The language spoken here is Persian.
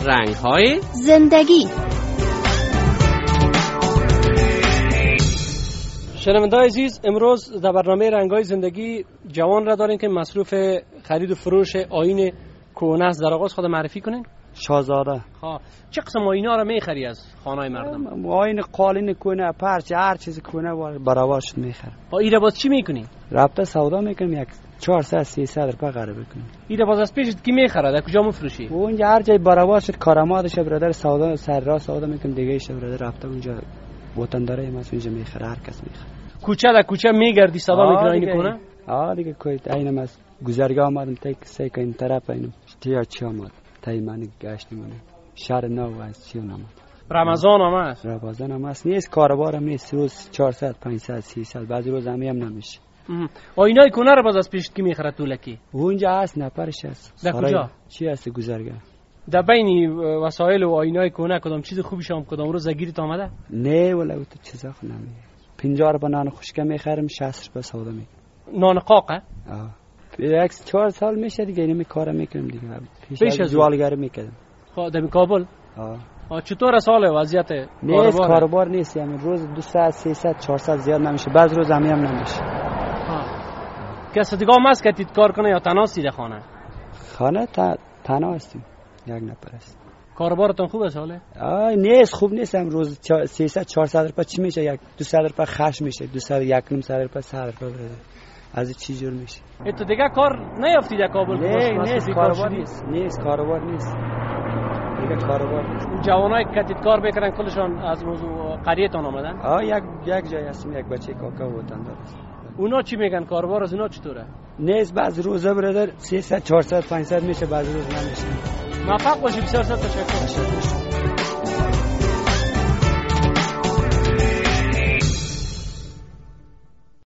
رنگ‌های زندگی. شنونده‌های عزیز، امروز در برنامه رنگ‌های زندگی جوان را داریم که مصروف خرید و فروش آیین کهنه است. در آغاز خود معرفی کنین. شاهزاده. چه قسم آیین‌ها را می‌خری از خانه‌های مردم؟ آیین قالین کهنه، پرچه، هر چیز کهنه برابرش می‌خرم. ایره باز چی می‌کنی؟ رفته سودا می‌کنم، یک 400 300 روپیه قرض بکنم. ایره باز از پیش کی می‌خره؟ در کجا می‌فروشی؟ اونجا هر جای برابرش کارآمدش برادر سودا سر راه سودا می‌کنم، دیگه ایش برادر رفته اونجا وطنداره ما اونجا می‌خره، هر کس می‌خره. کوچه در کوچه می‌گردی سودا می‌کنی آیین کهنه؟ دیگه کوی اینم از گذرگاه آمدم تا سه که این طرف اینم تیا چی آمد تا من گشتیم شهر نو از چی نامد. رمضان هم است. رمضان هم است. نیست کاربارم نیست، روز 400 500 300 بعضی روز هم نمیشه. آینای کهنه رو باز از پیش کی می‌خره طولکی؟ اونجا هست نفرش هست. در کجا؟ چی هست گذرگاه؟ در بین وسایل و آینای کهنه کدام چیز خوبی شام کدام روز گیرت آمده؟ نه ولی تو چیزا خو نمیه. 50 روپیه نان خشک می‌خرم، 60 روپیه سودا می‌کنم. نان قاقه؟ یک 4 سال میشه دیگه اینو کارا میکنم دیگه. پیش از زوالگری میکردم. در کابل؟ چطور سال وضعیت نیست؟ کاروبار نیست، یعنی روز 200 300 400 زیاد نمیشه، بعض روز هم نمیشه. کسی دیگه هم هست که تید کار کنه یا تنها سیده خانه؟ خانه تنها هستیم، یک نفر است. کاروبارتون خوبه ساله؟ نیست، خوب نیستم. روز 300 400 روپیه چی میشه؟ یک 200 روپیه خش میشه، 200 1.5 روپیه 100 روپیه از چی جور میشه؟ تو دیگه کار نیافتی در کابل؟ نیست کاروبار نیست. نیست کاروبار نیست دیگه. کاروبار نیست. جوانایی که تید کار میکنن کلشون از موضوع قریه‌تون آمدن؟ یک جای هستیم، یک بچه کاکا وطندار است. اونا چی میگن؟ کاروبار از اونا چطوره؟ نیست، بعض روزا برادر 300 400 500 میشه، بعض روز نمیشه. موفق باشی. بسیار تشکر.